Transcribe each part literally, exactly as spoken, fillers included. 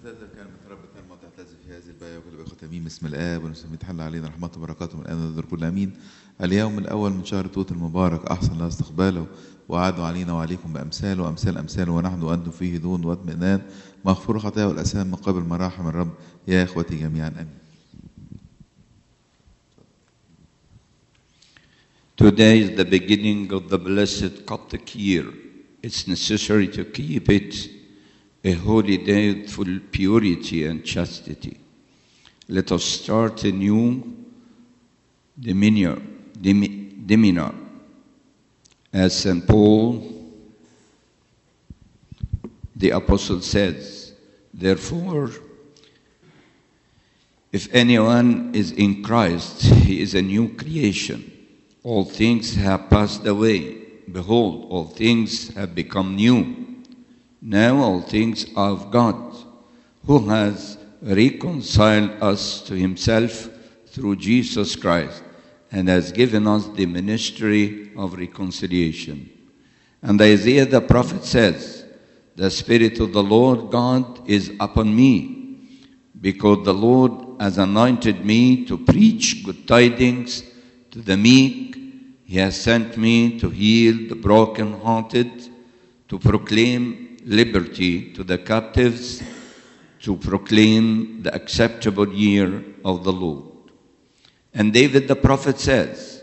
تقدر كلمة ربنا ما تعتز في هذه الباية وكل بإخوة أمين باسم الآب ونسمي تحل علينا رحمته وبركاته من الآن ونذكر كل أمين. اليوم الأول من شهر توت المبارك أحسن له استقباله وعادوا علينا وعليكم بأمثاله وأمثال أمثاله ونحن وأنتم فيه دون واطمئنان مغفور خطايا والأثام من قبل مراحم الرب يا إخوتي جميعا آمين. Today is the beginning of the blessed Coptic year. It's necessary to keep it a holy day with full purity and chastity. Let us start a new demeanor, demeanor. As Saint Paul, the apostle says, therefore, if anyone is in Christ, he is a new creation. All things have passed away. Behold, all things have become new. Now all things are of God, who has reconciled us to himself through Jesus Christ, and has given us the ministry of reconciliation. And Isaiah the prophet says, the Spirit of the Lord God is upon me, because the Lord has anointed me to preach good tidings to the meek. He has sent me to heal the brokenhearted, to proclaim liberty to the captives, to proclaim the acceptable year of the Lord. And David the prophet says,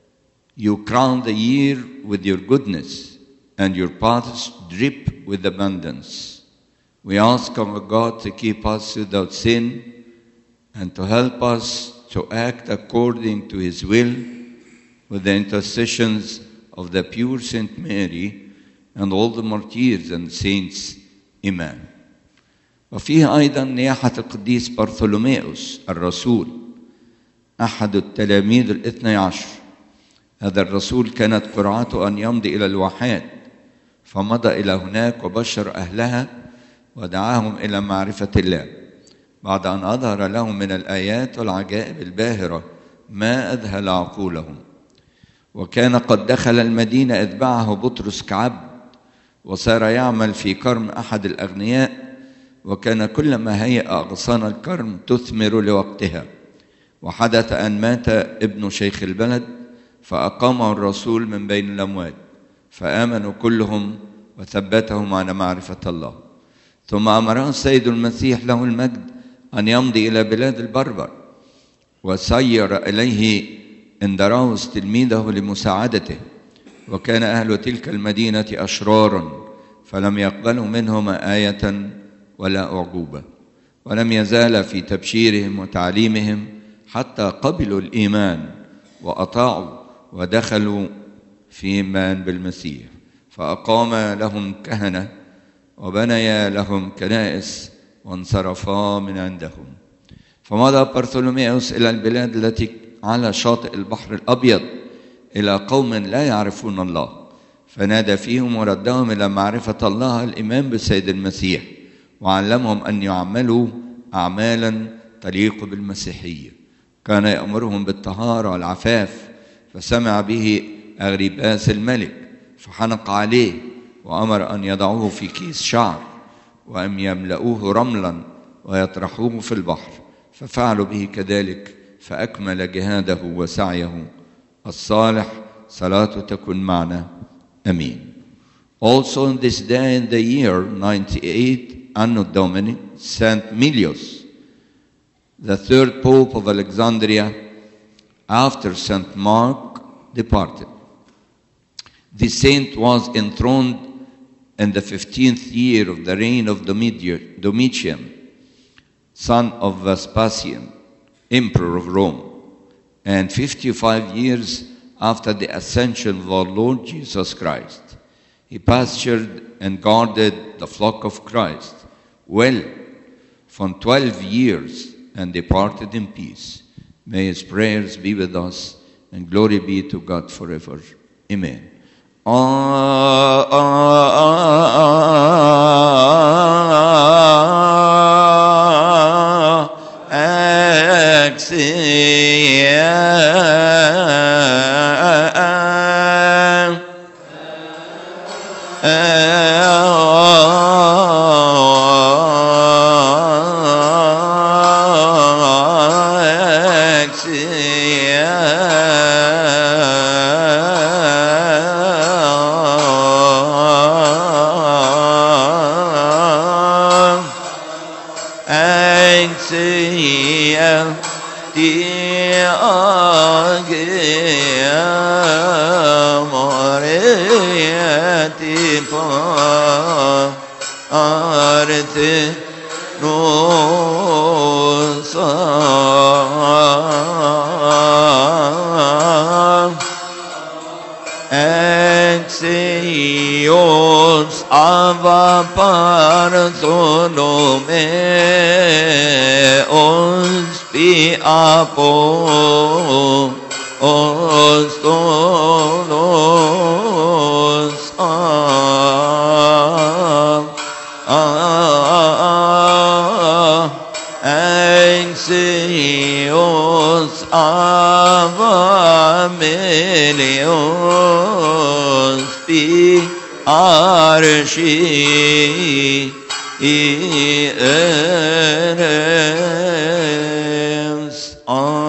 you crown the year with your goodness, and your paths drip with abundance. We ask our God to keep us without sin and to help us to act according to his will with the intercessions of the pure Saint Mary and all the martyrs and saints. Amen. وفيه أيضا نياحة القديس برثولوميوس الرسول أحد التلاميذ الاثني عشر. هذا الرسول كانت قرعته أن يمضي إلى الواحات، فمضى إلى هناك وبشر أهلها ودعاهم إلى معرفة الله، بعد أن أظهر لهم من الآيات والعجائب الباهرة ما أذهل عقولهم. وكان قد دخل المدينة إذ باعه بطرس كعبد، وصار يعمل في كرم أحد الأغنياء، وكان كلما هيأ أغصان الكرم تثمر لوقتها. وحدث أن مات ابن شيخ البلد، فأقامه الرسول من بين الأموات، فآمنوا كلهم وثبتهم على معرفة الله. ثم أمره السيد المسيح له المجد أن يمضي إلى بلاد البربر، وسير إليه اندراوس تلميذه لمساعدته. وكان أهل تلك المدينة أشرارا، فلم يقبلوا منهما آية ولا أعجوبة، ولم يزال في تبشيرهم وتعليمهم حتى قبلوا الإيمان وأطاعوا ودخلوا في إيمان بالمسيح. فأقام لهم كهنة وبنيا لهم كنائس وانصرفا من عندهم. فمضى برثولوميوس إلى البلاد التي على شاطئ البحر الأبيض إلى قوم لا يعرفون الله، فنادى فيهم وردهم إلى معرفة الله الإيمان بالسيد المسيح، وعلمهم أن يعملوا أعمالا تليق بالمسيحية. كان يأمرهم بالطهارة والعفاف، فسمع به أغريباس الملك فحنق عليه، وأمر أن يضعوه في كيس شعر وأن يملؤوه رملا ويطرحوه في البحر، ففعلوا به كذلك، فأكمل جهاده وسعيه الصالح. صلاته تكن معنا. أمين. Also on this day in the year ninety-eight Anno Domini, Saint Milius, the third Pope of Alexandria, after Saint Mark departed. The saint was enthroned in the fifteenth year of the reign of Domitian, son of Vespasian, Emperor of Rome, and fifty-five years after the ascension of our Lord Jesus Christ. He pastured and guarded the flock of Christ well for twelve years and departed in peace. May his prayers be with us, and glory be to God forever. Amen. Ah, ah, ah, ah, Exia Tiagia Maria Tipa Arte Nosa Exios ava Bartholomeos pi apostolos Exios ava Melios pi arshi eres